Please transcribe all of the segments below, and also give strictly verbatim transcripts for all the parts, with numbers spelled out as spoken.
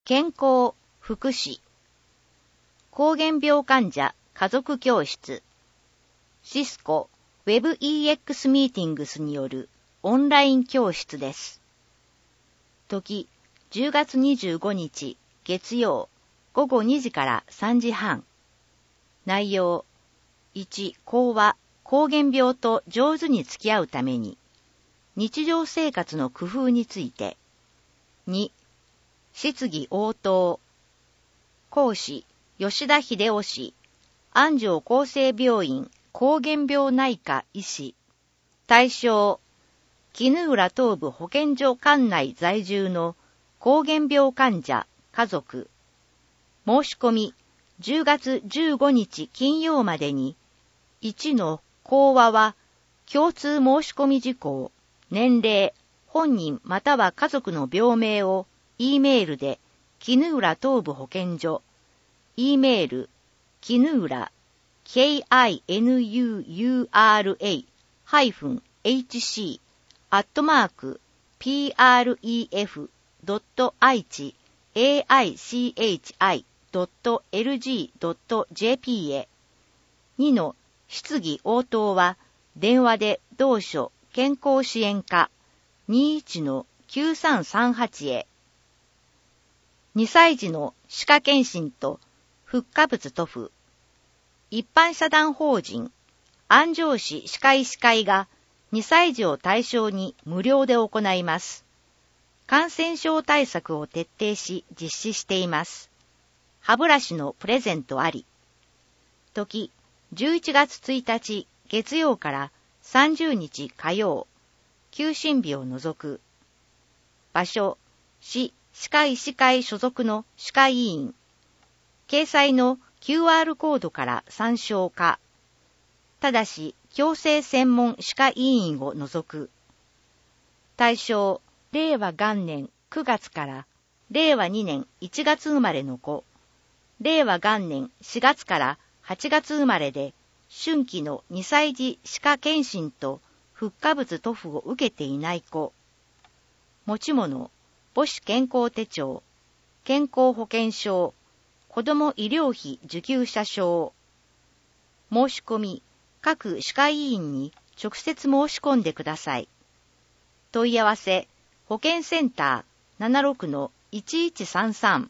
健康、福祉、膠原病患者家族教室、シスコ ウェブイーエックス ミーティングスによるオンライン教室です。時、じゅうがつにじゅうごにち月曜ごごにじからさんじはん。内容、いち、講話、膠原病と上手に付き合うために、日常生活の工夫について。に、質疑応答。講師、吉田秀夫氏、安城厚生病院膠原病内科医師。対象、衣浦東部保健所管内在住の膠原病患者、家族。申し込み、じゅうがつじゅうごにち金曜までに、いちの講話は、共通申し込み事項、年齢、本人または家族の病名を、E メールで、衣浦東部保健所、E メール、衣浦、キナウラ、ハイフン、エイチシー、アットマーク、ピーアールイーエフ、ドットアイチ、エーアイシーエイチアイ、ドットエルジー、ドットジェーピー へ。にの質疑応答は、電話で同所健康支援課 にいちのきゅうさんさんはち へ。にさい児の歯科検診と復活物塗布。一般社団法人安城市歯科医師会がにさい児を対象に無料で行います。感染症対策を徹底し実施しています。歯ブラシのプレゼントあり。時、じゅういちがつついたち月曜からさんじゅうにち火曜、休診日を除く。場所、市歯科医師会所属の歯科医院。掲載の キューアール コードから参照可。ただし、矯正専門歯科医院を除く。対象、れいわ元年くがつかられいわにねんいちがつ生まれの子。れいわ元年しがつからはちがつ生まれで、春季のにさい児歯科検診と復活物塗布を受けていない子。持ち物、母子健康手帳、健康保険証、子ども医療費受給者証。申し込み、各歯科医院に直接申し込んでください。問い合わせ、保健センター ななろくのいちいちさんさん。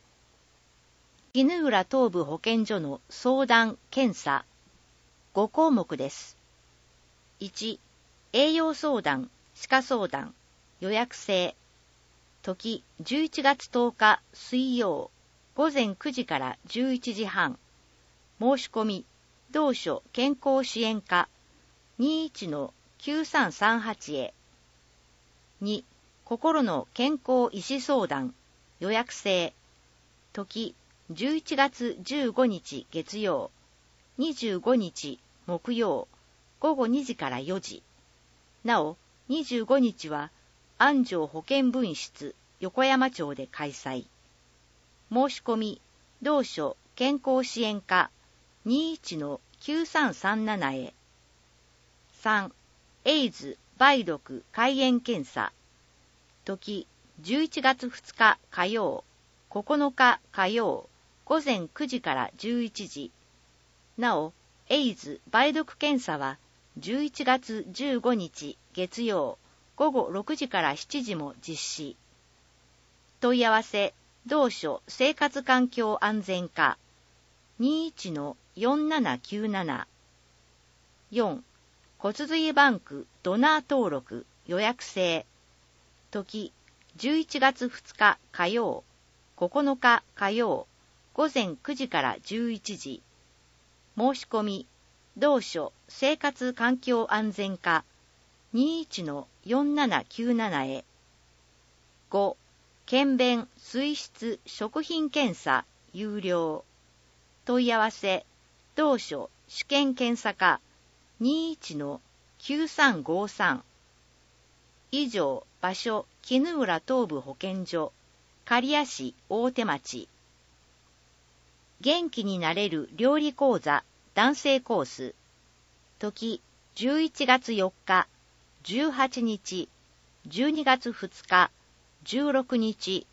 衣浦東部保健所の相談・検査。ごこうもくです。いち、栄養相談、歯科相談、予約制。時、じゅういちがつとおか水曜、ごぜんくじからじゅういちじはん。申し込み、同所健康支援課 にいちのきゅうさんさんはち へ。に、心の健康医師相談、予約制。時、じゅういちがつじゅうごにち月曜、にじゅうごにち木曜、ごごにじからよじ。なお、にじゅうごにちは、安城保健分室横山町で開催。申し込み、同所健康支援課 にいちのきゅうさんさんなな へ。さん、エイズ梅毒肝炎検査。時、じゅういちがつふつか火曜、ここのか火曜、ごぜんくじからじゅういちじ。なお、エイズ梅毒検査はじゅういちがつじゅうごにち月曜、ごごろくじからしちじも実施。問い合わせ、同所生活環境安全課 にいちのよんななきゅうなな。よん、骨髄バンクドナー登録予約制。時、じゅういちがつふつか火曜、ここのか火曜、ごぜんくじからじゅういちじ。申し込み、同所生活環境安全課 にいちのよんななきゅうなな へ。ご、検便水質食品検査有料。問い合わせ、同所試験検査課 にいちのきゅうさんごさん。以上、場所、衣浦東部保健所、刈谷市大手町。元気になれる料理講座男性コース。時、じゅういちがつよっか、じゅうはちにち、じゅうにがつふつか、じゅうろくにち。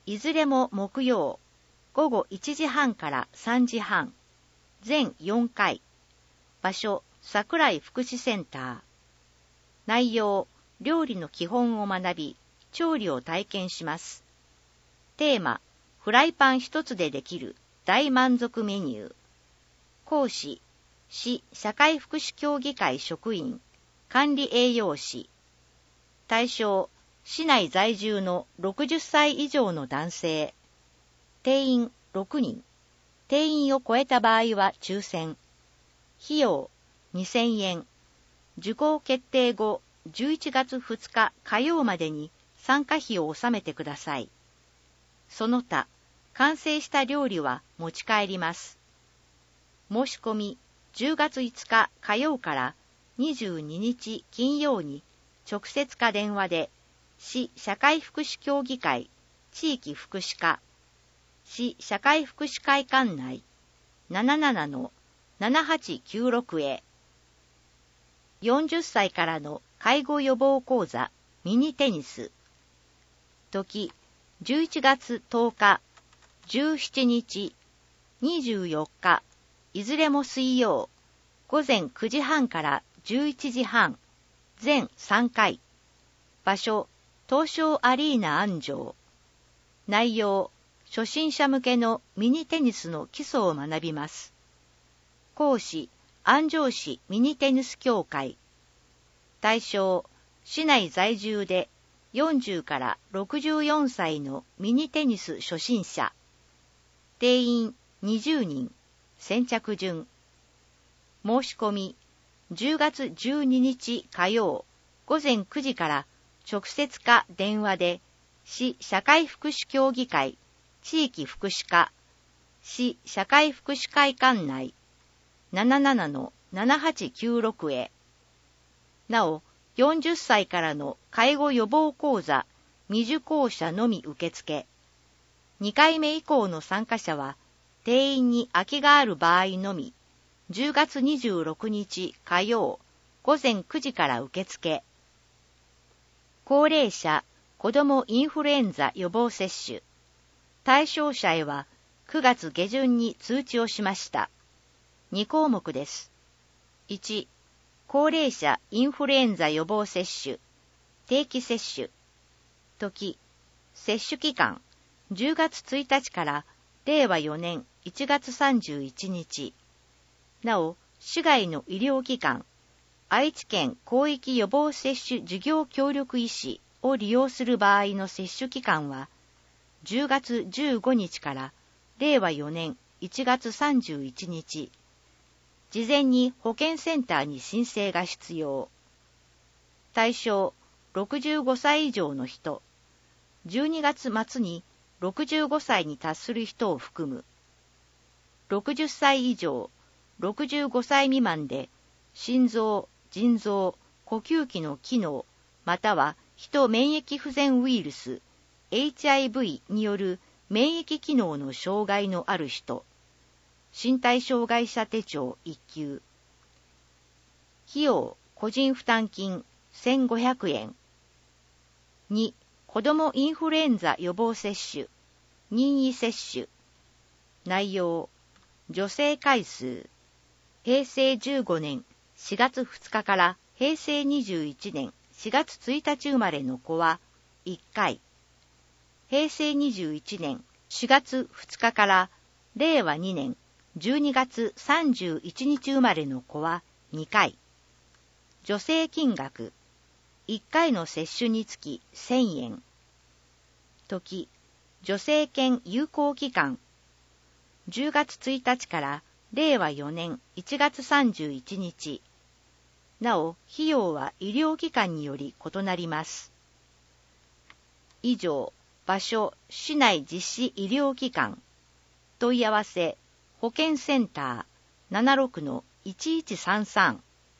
いずれも木曜、午後いちじはんからさんじはん、全よんかい。場所、桜井福祉センター。内容、料理の基本を学び、調理を体験します。テーマ、フライパン一つでできる大満足メニュー。講師、市社会福祉協議会職員、管理栄養士。対象、市内在住のろくじゅっさい以上の男性。定員ろくにん。定員を超えた場合は抽選。費用にせんえん。受講決定後じゅういちがつふつか火曜までに参加費を納めてください。その他、完成した料理は持ち帰ります。申し込みじゅうがついつか火曜からにじゅうににち金曜に直接か電話で市社会福祉協議会地域福祉課市社会福祉会館内 ななななのななはちきゅうろく へ。よんじゅっさいからの介護予防講座ミニテニス。時じゅういちがつとおか、じゅうしちにち、にじゅうよっか、いずれも水曜、午前くじはんからじゅういちじはん、全さんかい。場所、東証アリーナ安城。内容、初心者向けのミニテニスの基礎を学びます。講師、安城市ミニテニス協会。対象、市内在住でよんじゅうからろくじゅうよんさいのミニテニス初心者。定員にじゅうにん。先着順。申し込み、じゅうがつじゅうににち火曜、午前くじから直接か電話で、市社会福祉協議会、地域福祉課、市社会福祉会館内、ななななのななはちきゅうろく へ。なお、よんじゅっさいからの介護予防講座未受講者のみ受付。にかいめ以降の参加者は、定員に空きがある場合のみ、じゅうがつにじゅうろくにち火曜、午前くじから受付。高齢者、子どもインフルエンザ予防接種。対象者へはくがつげじゅんに通知をしました。にこうもくです。いち、高齢者インフルエンザ予防接種、定期接種。時、接種期間、じゅうがつついたちかられいわよねんいちがつさんじゅういちにち。なお、市外の医療機関、愛知県広域予防接種事業協力医師を利用する場合の接種期間は、じゅうがつじゅうごにちかられいわよねんいちがつさんじゅういちにち。事前に保健センターに申請が必要。対象、ろくじゅうごさい以上の人。じゅうにがつまつにろくじゅうごさいに達する人を含む。ろくじゅっさい以上、ろくじゅうごさい未満で、心臓、腎臓、呼吸器の機能、または人免疫不全ウイルス、エイチアイブイ による免疫機能の障害のある人。身体障害者手帳いっきゅう。費用、個人負担金せんごひゃくえん。に、子どもインフルエンザ予防接種、任意接種。内容、助成回数。へいせいじゅうごねんしがつふつかからへいせいにじゅういちねんしがつついたち生まれの子はいっかい。へいせいにじゅういちねんしがつふつかかられいわにねんじゅうにがつさんじゅういちにち生まれの子はにかい。助成金額、いっかいの接種につきせんえん。時、助成券有効期間、じゅうがつついたちかられいわよねんいちがつさんじゅういちにち。なお、費用は医療機関により異なります。以上、場所、市内実施医療機関。問い合わせ、保健センター ななろくのいちいちさんさん。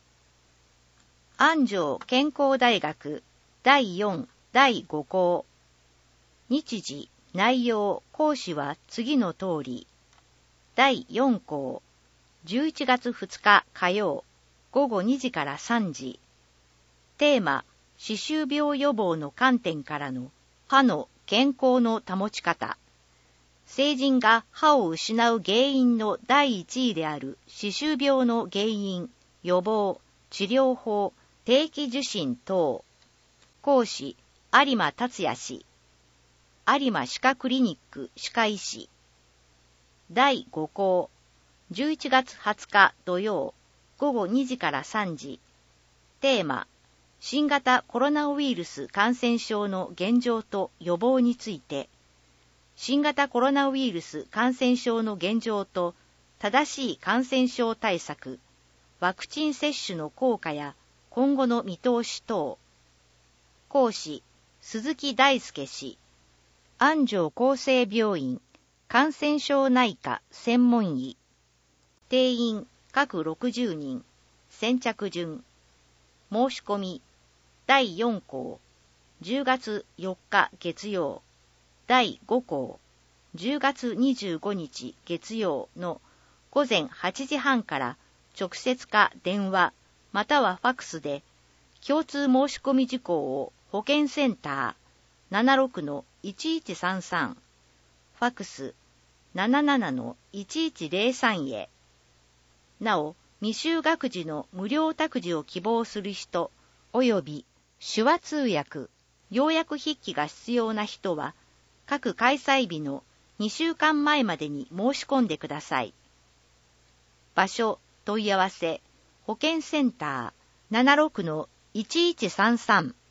安城健康大学だいよん、だいごこう。日時、内容、講師は次の通り。だいよんこう、じゅういちがつふつか火曜、ごごにじからさんじ。テーマ、歯周病予防の観点からの歯の健康の保ち方。成人が歯を失う原因の第一位である歯周病の原因、予防、治療法、定期受診等。講師、有馬達也氏。有馬歯科クリニック歯科医師。だいご講。じゅういちがつはつか土曜、ごごにじからさんじ。テーマ、新型コロナウイルス感染症の現状と予防について。新型コロナウイルス感染症の現状と正しい感染症対策、ワクチン接種の効果や今後の見通し等。講師、鈴木大輔氏。安城厚生病院感染症内科専門医。定員各ろくじゅうにん。先着順。申し込み。だいよん講。じゅうがつよっか月曜。だいご講。じゅうがつにじゅうごにち月曜のごぜんはちじはんから直接か電話またはファクスで共通申し込み事項を保健センター ななろくのいちいちさんさん ファクス ななななのいちいちぜろさん へ。なお、未就学児の無料託児を希望する人及び手話通訳、要約筆記が必要な人は各開催日のにしゅうかんまえまでに申し込んでください。場所、問い合わせ、保健センター ななろくのいちいちさんさん